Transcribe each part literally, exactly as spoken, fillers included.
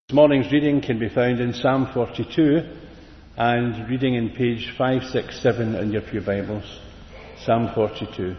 This morning's reading can be found in Psalm forty-two and reading in page five sixty-seven in your pew Bibles. Psalm forty-two.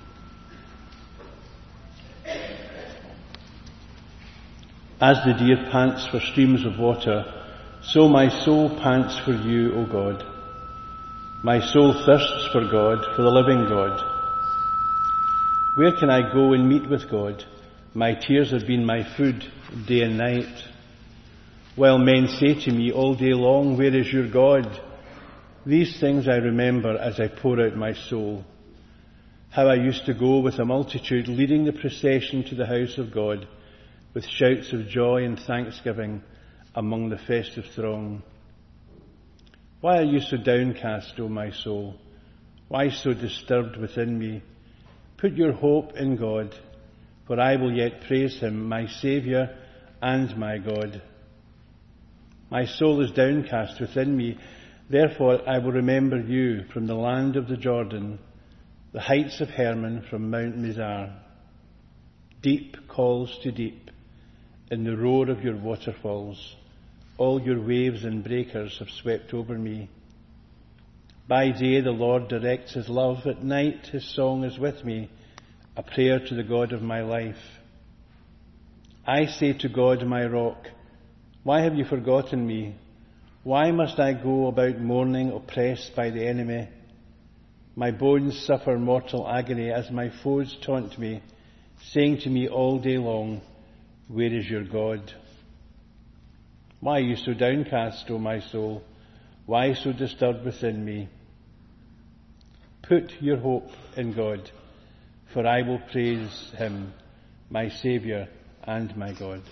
As the deer pants for streams of water, so my soul pants for you, O God. My soul thirsts for God, for the living God. Where can I go and meet with God? My tears have been my food day and night. While men say to me all day long, where is your God? These things I remember as I pour out my soul. How I used to go with a multitude leading the procession to the house of God, with shouts of joy and thanksgiving among the festive throng. Why are you so downcast, O my soul? Why so disturbed within me? Put your hope in God, for I will yet praise him, my Saviour and my God. My soul is downcast within me, therefore I will remember you from the land of the Jordan, the heights of Hermon from Mount Mizar. Deep calls to deep in the roar of your waterfalls. All your waves and breakers have swept over me. By day the Lord directs his love, at night his song is with me, a prayer to the God of my life. I say to God, my rock, why have you forgotten me? Why must I go about mourning, oppressed by the enemy? My bones suffer mortal agony as my foes taunt me, saying to me all day long, where is your God? Why are you so downcast, O my soul? Why so disturbed within me? Put your hope in God, for I will praise him, my Saviour and my God.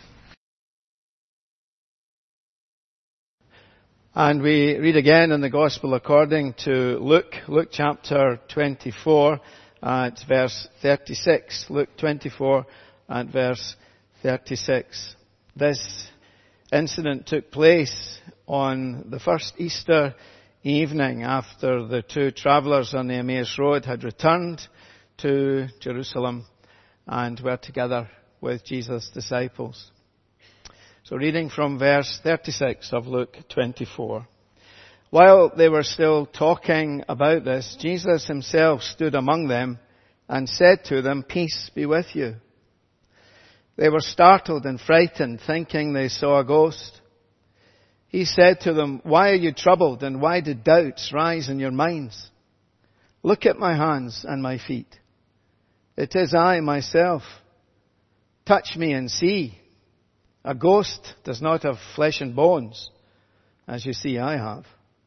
And we read again in the Gospel according to Luke, Luke chapter twenty-four at verse thirty-six. Luke twenty-four at verse thirty-six. This incident took place on the first Easter evening after the two travellers on the Emmaus Road had returned to Jerusalem and were together with Jesus' disciples. So reading from verse thirty-six of Luke twenty-four. While they were still talking about this, Jesus himself stood among them and said to them, peace be with you. They were startled and frightened, thinking they saw a ghost. He said to them, why are you troubled, and why do doubts rise in your minds? Look at my hands and my feet. It is I myself. Touch me and see. A ghost does not have flesh and bones, as you see I have.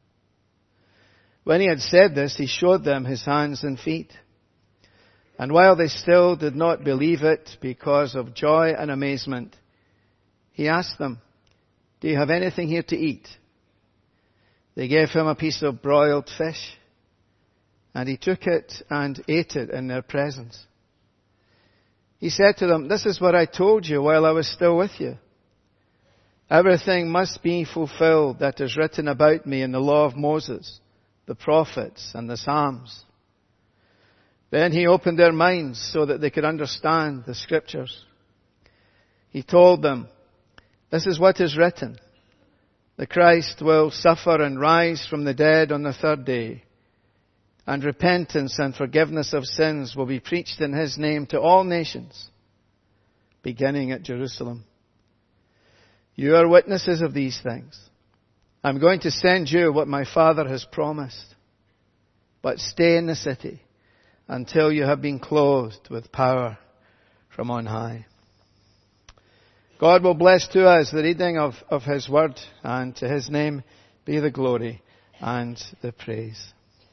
When he had said this, he showed them his hands and feet. And while they still did not believe it because of joy and amazement, he asked them, do you have anything here to eat? They gave him a piece of broiled fish, and he took it and ate it in their presence. He said to them, this is what I told you while I was still with you. Everything must be fulfilled that is written about me in the law of Moses, the prophets, and the Psalms. Then he opened their minds so that they could understand the scriptures. He told them, this is what is written. The Christ will suffer and rise from the dead on the third day, and repentance and forgiveness of sins will be preached in his name to all nations, beginning at Jerusalem. You are witnesses of these things. I'm going to send you what my Father has promised, but stay in the city until you have been clothed with power from on high. God will bless to us the reading of, of his word, and to his name be the glory and the praise.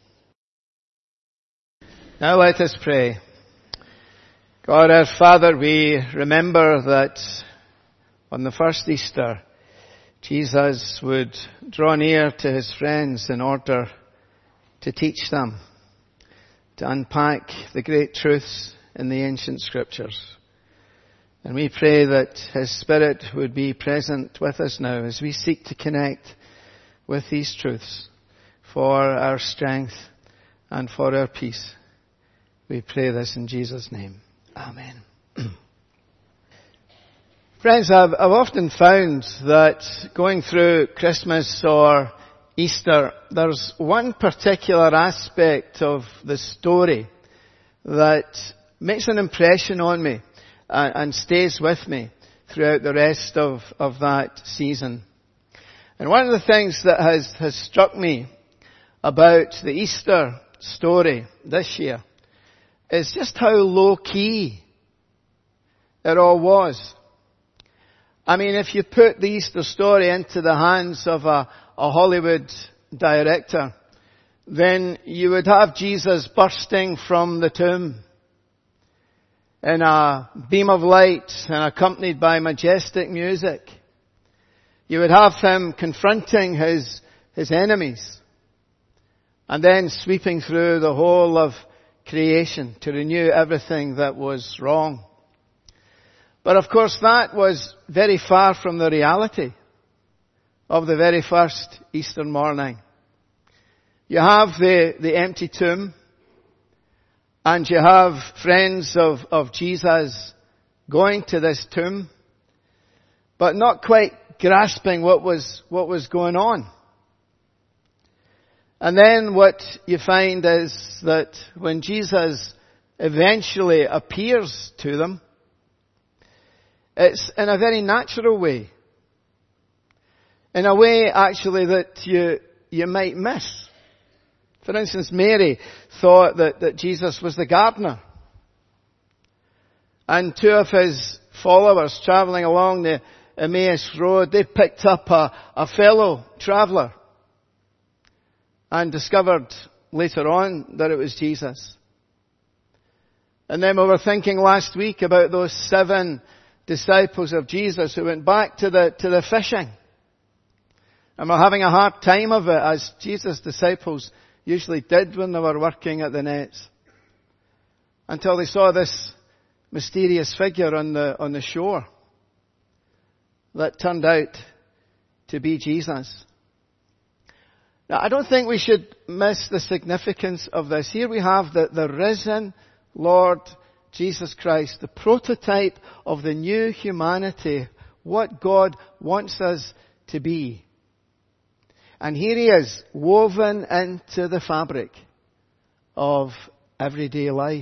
Now let us pray. God our Father, we remember that on the first Easter, Jesus would draw near to his friends in order to teach them, to unpack the great truths in the ancient scriptures. And we pray that his Spirit would be present with us now as we seek to connect with these truths for our strength and for our peace. We pray this in Jesus' name. Amen. Friends, I've, I've often found that going through Christmas or Easter, there's one particular aspect of the story that makes an impression on me and, and stays with me throughout the rest of, of that season. And one of the things that has, has struck me about the Easter story this year is just how low key it all was. I mean, if you put the Easter story into the hands of a, a Hollywood director, then you would have Jesus bursting from the tomb in a beam of light and accompanied by majestic music. You would have him confronting his, his enemies and then sweeping through the whole of creation to renew everything that was wrong. But of course that was very far from the reality of the very first Easter morning. You have the, the empty tomb, and you have friends of, of Jesus going to this tomb, but not quite grasping what was, what was going on. And then what you find is that when Jesus eventually appears to them, it's in a very natural way. In a way, actually, that you, you might miss. For instance, Mary thought that, that Jesus was the gardener. And two of his followers travelling along the Emmaus Road, they picked up a, a fellow traveller and discovered later on that it was Jesus. And then we were thinking last week about those seven disciples of Jesus who went back to the, to the fishing. And were having a hard time of it, as Jesus' disciples usually did when they were working at the nets. Until they saw this mysterious figure on the, on the shore that turned out to be Jesus. Now, I don't think we should miss the significance of this. Here we have the, the risen Lord Jesus Christ, the prototype of the new humanity, what God wants us to be. And here he is, woven into the fabric of everyday life.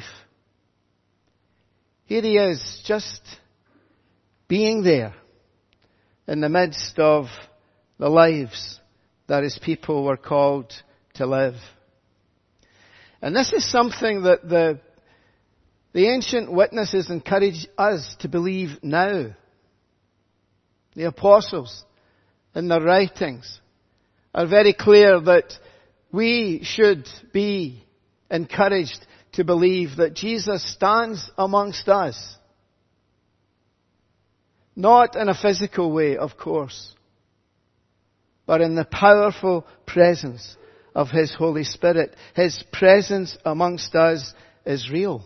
Here he is, just being there in the midst of the lives that his people were called to live. And this is something that the The ancient witnesses encourage us to believe now. The apostles, in their writings, are very clear that we should be encouraged to believe that Jesus stands amongst us. Not in a physical way, of course, but in the powerful presence of His Holy Spirit. His presence amongst us is real.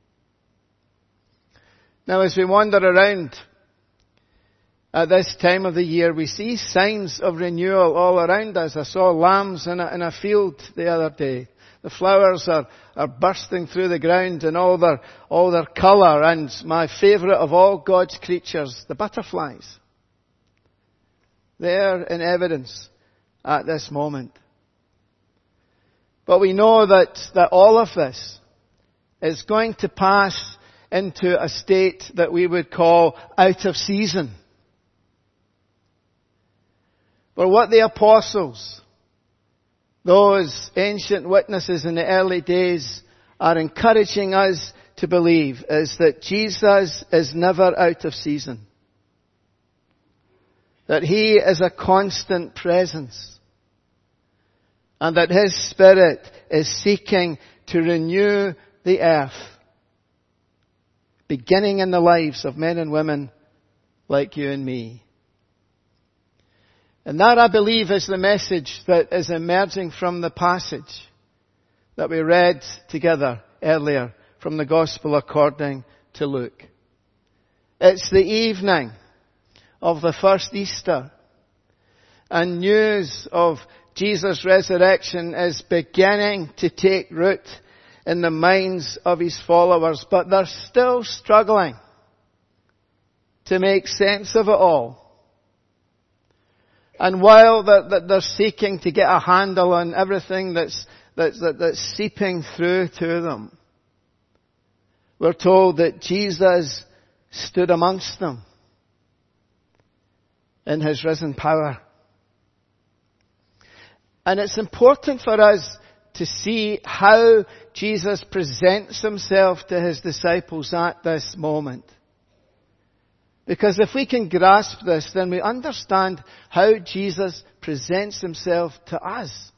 Now, as we wander around at this time of the year, we see signs of renewal all around us. I saw lambs in a, in a field the other day. The flowers are, are bursting through the ground in all their, all their colour. And my favourite of all God's creatures, the butterflies. They're in evidence at this moment. But we know that, that all of this is going to pass into a state that we would call out of season. But what the apostles, those ancient witnesses in the early days, are encouraging us to believe is that Jesus is never out of season. That He is a constant presence. And that His Spirit is seeking to renew the earth, beginning in the lives of men and women like you and me. And that, I believe, is the message that is emerging from the passage that we read together earlier from the Gospel according to Luke. It's the evening of the first Easter, and news of Jesus' resurrection is beginning to take root in the minds of His followers, but they're still struggling to make sense of it all. And while they're seeking to get a handle on everything that's, that's, that's seeping through to them, we're told that Jesus stood amongst them in His risen power. And it's important for us to see how Jesus presents Himself to His disciples at this moment. Because if we can grasp this, then we understand how Jesus presents Himself to us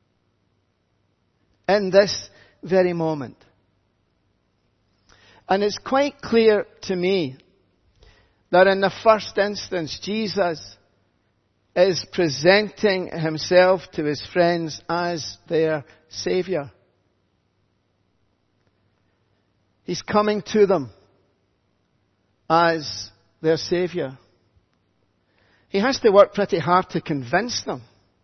in this very moment. And it's quite clear to me that in the first instance, Jesus is presenting Himself to His friends as their Saviour. He's coming to them as their Saviour. He has to work pretty hard to convince them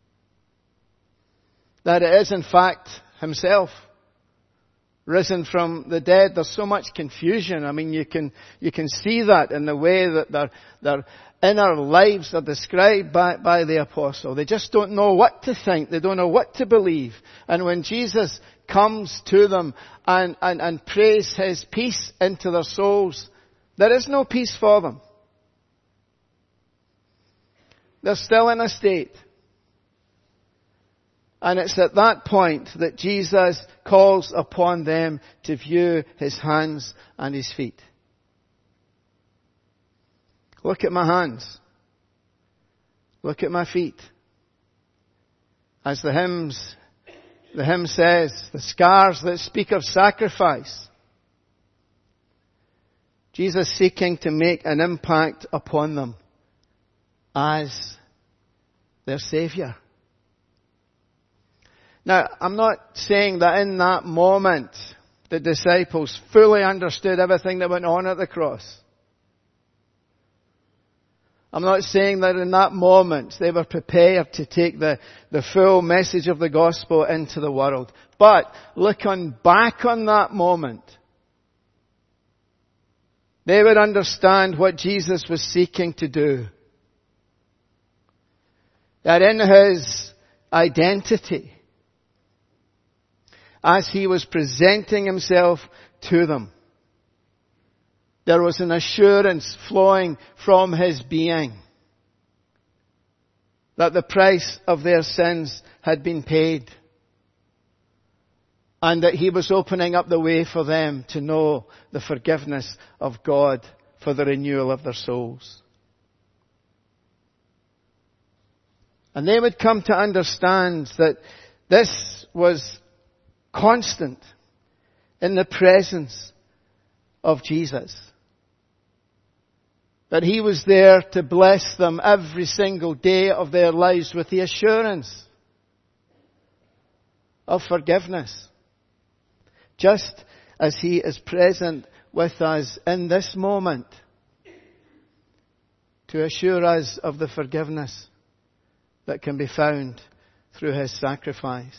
that it is in fact Himself risen from the dead. There's so much confusion. I mean, you can, you can see that in the way that their, their inner lives are described by, by the apostle. They just don't know what to think. They don't know what to believe. And when Jesus comes to them and, and, and prays His peace into their souls, there is no peace for them. They're still in a state. And it's at that point that Jesus calls upon them to view His hands and His feet. Look at my hands. Look at my feet. As the hymns, the hymn says, the scars that speak of sacrifice. Jesus seeking to make an impact upon them as their Saviour. Now, I'm not saying that in that moment the disciples fully understood everything that went on at the cross. I'm not saying that in that moment they were prepared to take the, the full message of the gospel into the world. But looking back on that moment, they would understand what Jesus was seeking to do. That in His identity, as He was presenting Himself to them, there was an assurance flowing from His being that the price of their sins had been paid and that He was opening up the way for them to know the forgiveness of God for the renewal of their souls. And they would come to understand that this was constant in the presence of Jesus. That He was there to bless them every single day of their lives with the assurance of forgiveness. Just as He is present with us in this moment to assure us of the forgiveness that can be found through His sacrifice.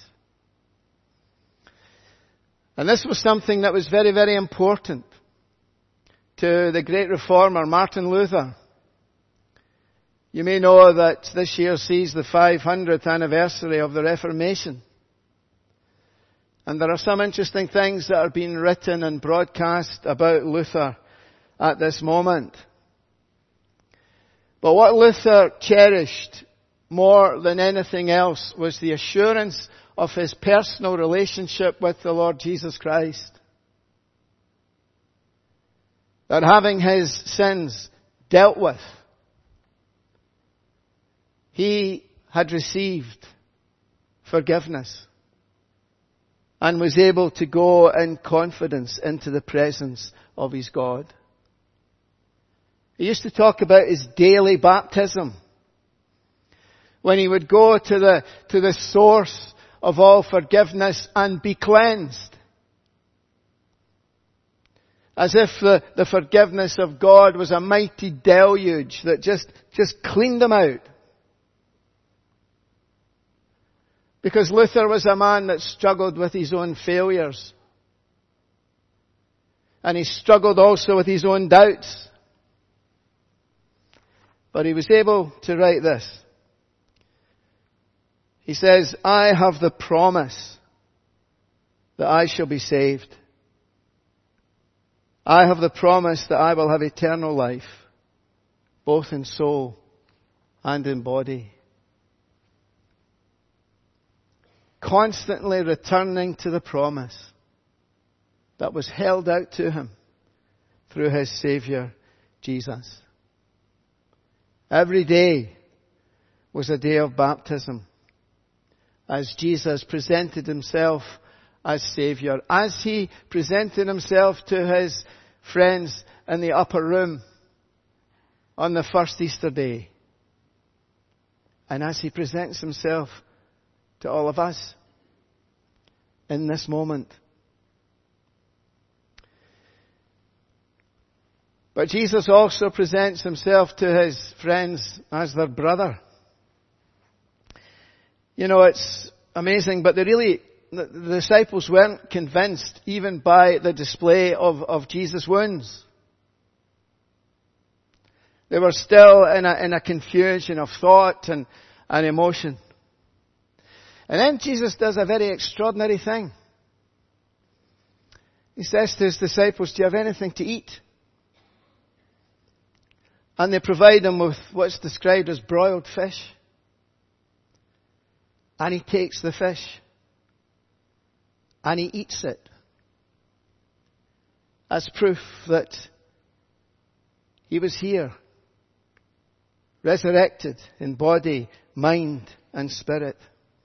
And this was something that was very, very important to the great reformer Martin Luther. You may know that this year sees the five hundredth anniversary of the Reformation. And there are some interesting things that are being written and broadcast about Luther at this moment. But what Luther cherished more than anything else was the assurance of his personal relationship with the Lord Jesus Christ. That having his sins dealt with, he had received forgiveness and was able to go in confidence into the presence of his God. He used to talk about his daily baptism, when he would go to the, to the source of all forgiveness and be cleansed. As if the, the forgiveness of God was a mighty deluge that just, just cleaned him out. Because Luther was a man that struggled with his own failures. And he struggled also with his own doubts. But he was able to write this. He says, I have the promise that I shall be saved. I have the promise that I will have eternal life, both in soul and in body. Constantly returning to the promise that was held out to him through his Saviour, Jesus. Every day was a day of baptism as Jesus presented himself as Saviour. As he presented himself to his friends in the upper room on the first Easter day. And as he presents himself to all of us in this moment. But Jesus also presents himself to his friends as their brother. You know, it's amazing, but they really, the disciples weren't convinced even by the display of, of Jesus' wounds. They were still in a, in a confusion of thought and, and emotion. And then Jesus does a very extraordinary thing. He says to his disciples, do you have anything to eat? And they provide him with what's described as broiled fish. And he takes the fish. And he eats it. As proof that he was here. Resurrected in body, mind and spirit.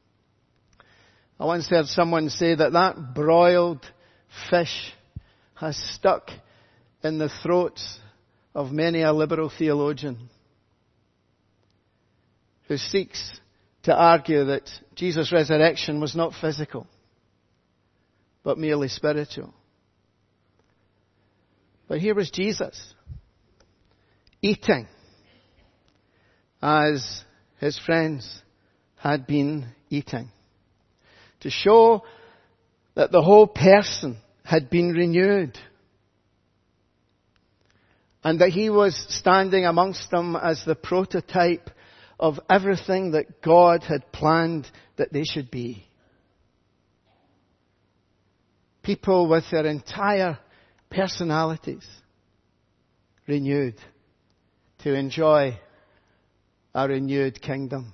I once heard someone say that that broiled fish has stuck in the throats of many a liberal theologian who seeks to argue that Jesus' resurrection was not physical, but merely spiritual. But here was Jesus eating as his friends had been eating, to show that the whole person had been renewed and that he was standing amongst them as the prototype of everything that God had planned that they should be. People with their entire personalities renewed to enjoy a renewed kingdom.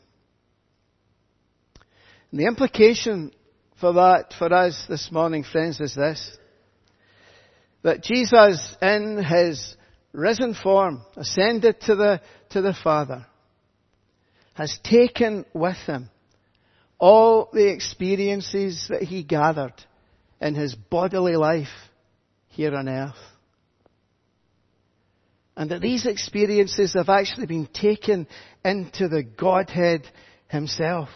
And the implication for that, for us this morning, friends, is this. That Jesus, in his risen form, ascended to the, to the Father, has taken with him all the experiences that he gathered in his bodily life here on earth. And that these experiences have actually been taken into the Godhead himself.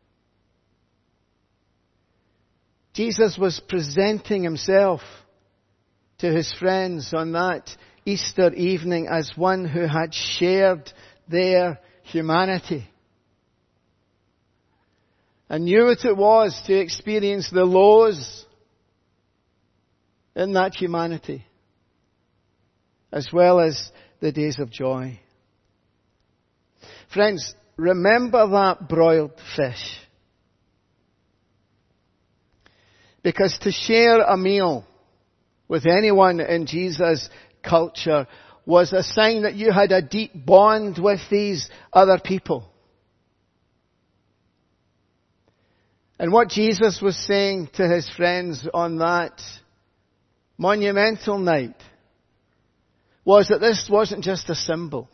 Jesus was presenting himself to his friends on that Easter evening as one who had shared their humanity. And knew what it was to experience the lows in that humanity, as well as the days of joy. Friends, remember that broiled fish. Because to share a meal with anyone in Jesus' culture was a sign that you had a deep bond with these other people. And what Jesus was saying to his friends on that monumental night was that this wasn't just a symbol,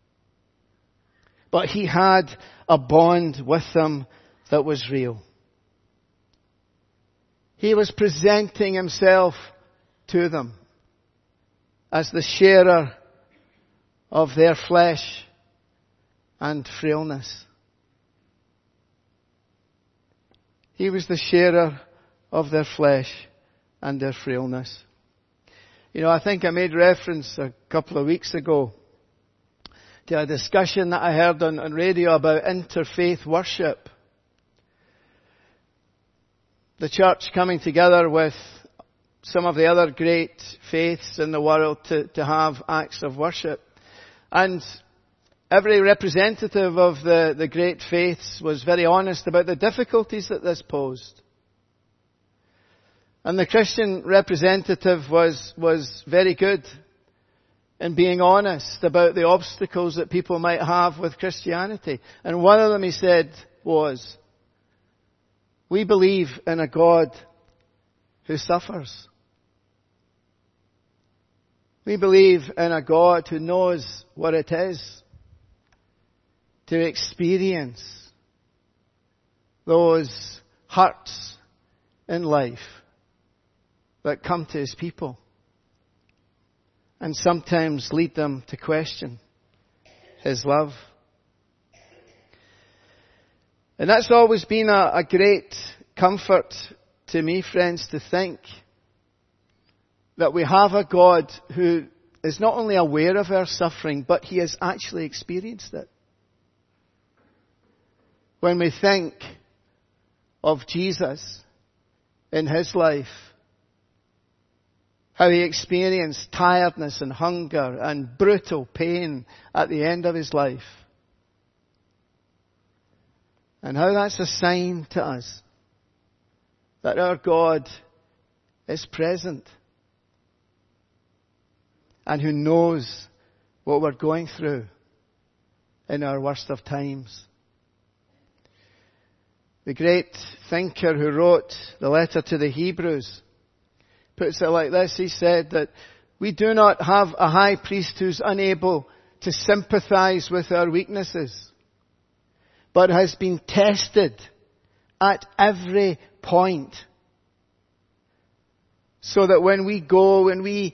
but he had a bond with them that was real. He was presenting himself to them as the sharer of their flesh and frailness. He was the sharer of their flesh and their frailness. You know, I think I made reference a couple of weeks ago to a discussion that I heard on, on radio about interfaith worship. The church coming together with some of the other great faiths in the world to, to have acts of worship. And every representative of the, the great faiths was very honest about the difficulties that this posed. And the Christian representative was, was very good in being honest about the obstacles that people might have with Christianity. And one of them, he said, was, we believe in a God who suffers. We believe in a God who knows what it is to experience those hurts in life that come to His people and sometimes lead them to question His love. And that's always been a, a great comfort to me, friends, to think that we have a God who is not only aware of our suffering, but He has actually experienced it. When we think of Jesus in His life, how He experienced tiredness and hunger and brutal pain at the end of His life, and how that's a sign to us that our God is present and who knows what we're going through in our worst of times. The great thinker who wrote the letter to the Hebrews puts it like this. He said that we do not have a high priest who's unable to sympathize with our weaknesses, but has been tested at every point, so that when we go, when we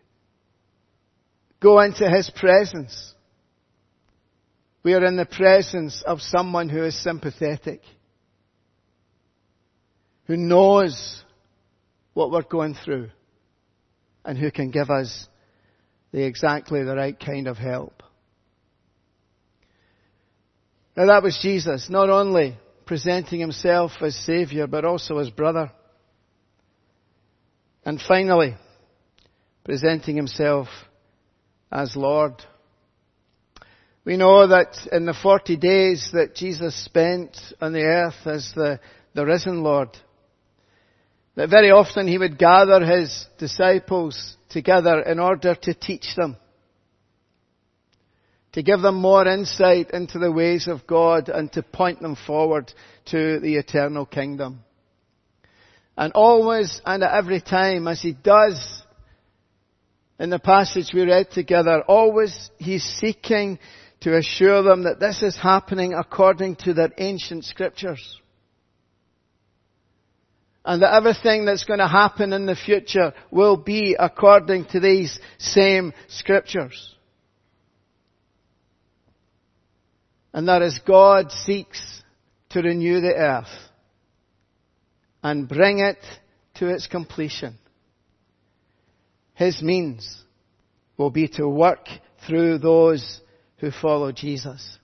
go into His presence, we are in the presence of someone who is sympathetic, who knows what we're going through, and who can give us the exactly the right kind of help. Now that was Jesus, not only presenting Himself as Saviour, but also as brother. And finally, presenting Himself as Lord. We know that in the forty days that Jesus spent on the earth as the, the risen Lord, that very often He would gather His disciples together in order to teach them, to give them more insight into the ways of God and to point them forward to the eternal kingdom. And always and at every time, as He does in the passage we read together, always He's seeking to assure them that this is happening according to their ancient scriptures. And that everything that's going to happen in the future will be according to these same scriptures. And that as God seeks to renew the earth and bring it to its completion, His means will be to work through those who follow Jesus.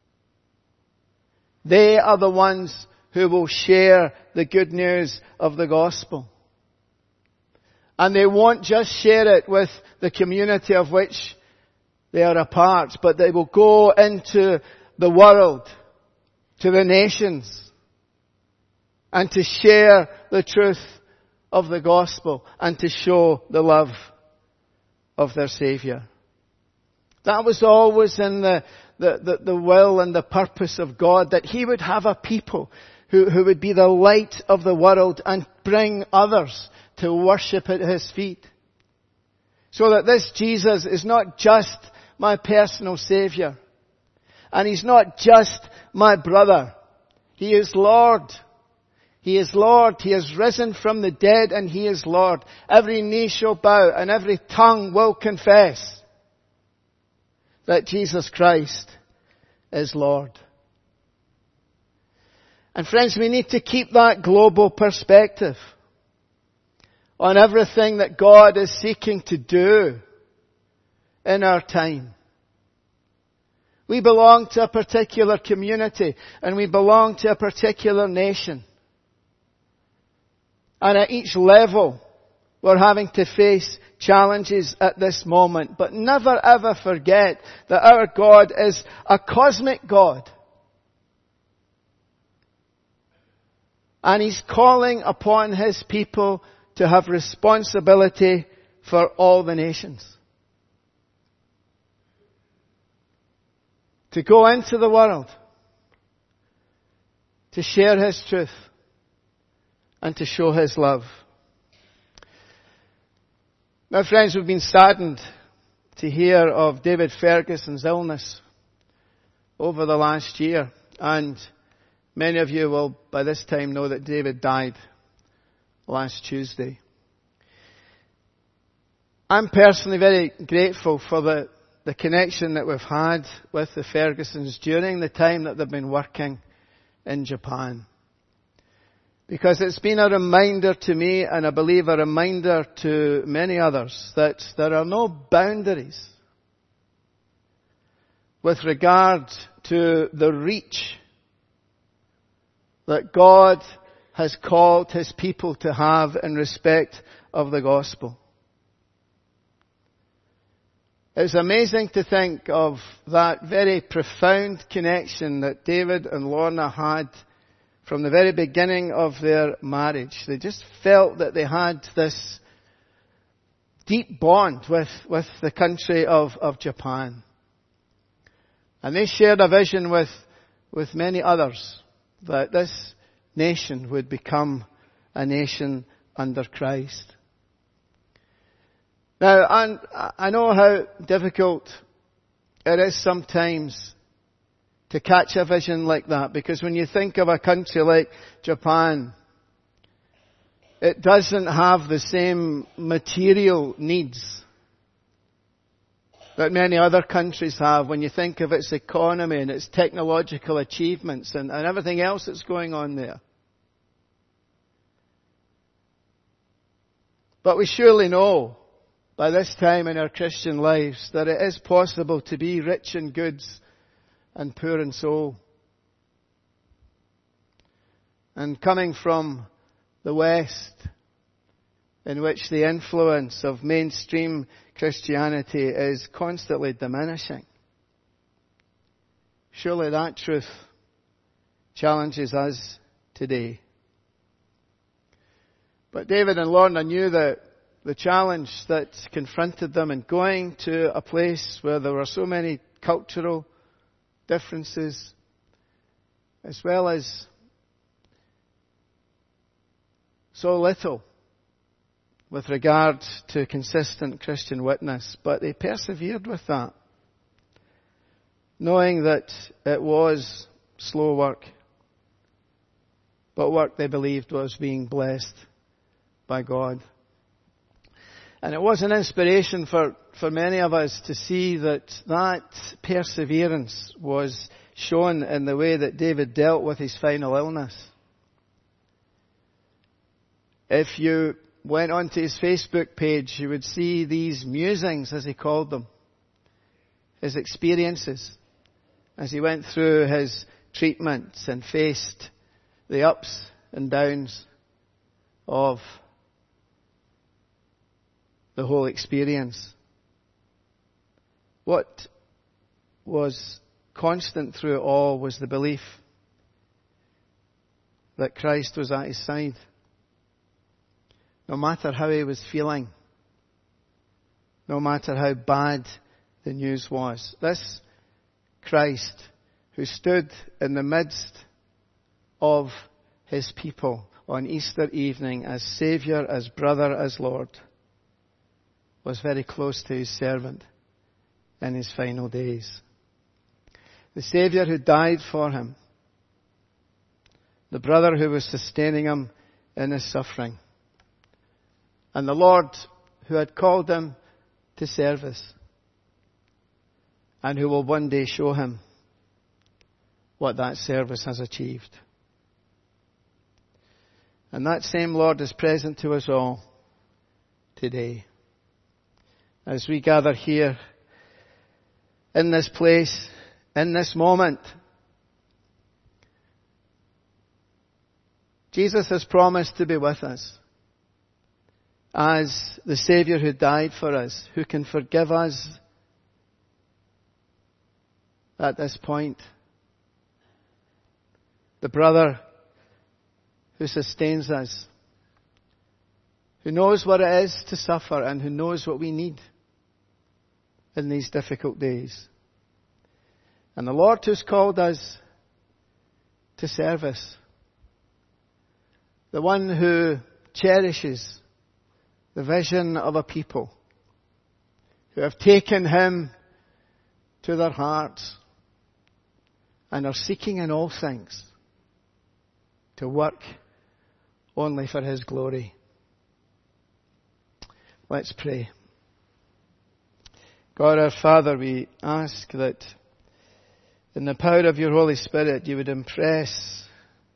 They are the ones who will share the good news of the gospel. And they won't just share it with the community of which they are a part, but they will go into the world, to the nations, and to share the truth of the gospel and to show the love of their Saviour. That was always in the, the, the, the will and the purpose of God, that He would have a people who, who would be the light of the world and bring others to worship at His feet. So that this Jesus is not just my personal Saviour. And He's not just my brother. He is Lord. He is Lord. He has risen from the dead and He is Lord. Every knee shall bow and every tongue will confess that Jesus Christ is Lord. And friends, we need to keep that global perspective on everything that God is seeking to do in our time. We belong to a particular community and we belong to a particular nation. And at each level we're having to face challenges at this moment. But never ever forget that our God is a cosmic God. And He's calling upon His people to have responsibility for all the nations. To go into the world, to share His truth, and to show His love. Now, friends, we've been saddened to hear of David Ferguson's illness over the last year. And many of you will, by this time, know that David died last Tuesday. I'm personally very grateful for the, the connection that we've had with the Fergusons during the time that they've been working in Japan. Because it's been a reminder to me, and I believe a reminder to many others, that there are no boundaries with regard to the reach that God has called His people to have in respect of the gospel. It's amazing to think of that very profound connection that David and Lorna had from the very beginning of their marriage. They just felt that they had this deep bond with, with the country of, of Japan. And they shared a vision with, with many others that this nation would become a nation under Christ. Now, and I know how difficult it is sometimes to catch a vision like that, because when you think of a country like Japan, it doesn't have the same material needs that many other countries have when you think of its economy and its technological achievements and, and everything else that's going on there. But we surely know by this time in our Christian lives that it is possible to be rich in goods and poor in soul. And coming from the West, in which the influence of mainstream Christianity is constantly diminishing, surely that truth challenges us today. But David and Lorna knew that the challenge that confronted them in going to a place where there were so many cultural differences, as well as so little with regard to consistent Christian witness. But they persevered with that, knowing that it was slow work, but work they believed was being blessed by God. And it was an inspiration for, for many of us to see that that perseverance was shown in the way that David dealt with his final illness. If you went onto his Facebook page, you would see these musings, as he called them, his experiences, as he went through his treatments and faced the ups and downs of the whole experience. What was constant through it all was the belief that Christ was at his side. No matter how he was feeling, no matter how bad the news was, this Christ who stood in the midst of his people on Easter evening as Saviour, as brother, as Lord, was very close to his servant in his final days. The Saviour who died for him. The brother who was sustaining him in his suffering. And the Lord who had called him to service. And who will one day show him what that service has achieved. And that same Lord is present to us all today. As we gather here, in this place, in this moment, Jesus has promised to be with us. as the Saviour who died for us, who can forgive us at this point. The brother who sustains us, who knows what it is to suffer and who knows what we need in these difficult days. And the Lord who's called us to service. The one who cherishes the vision of a people who have taken Him to their hearts and are seeking in all things to work only for His glory. Let's pray. God our Father, we ask that in the power of your Holy Spirit you would impress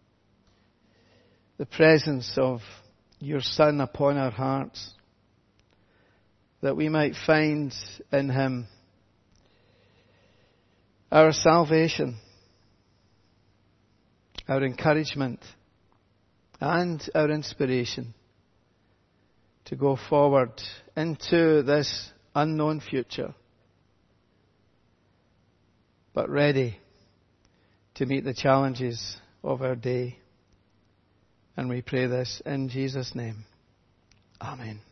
the presence of your Son upon our hearts, that we might find in Him our salvation, our encouragement, and our inspiration to go forward into this unknown future, but ready to meet the challenges of our day. And we pray this in Jesus' name. Amen.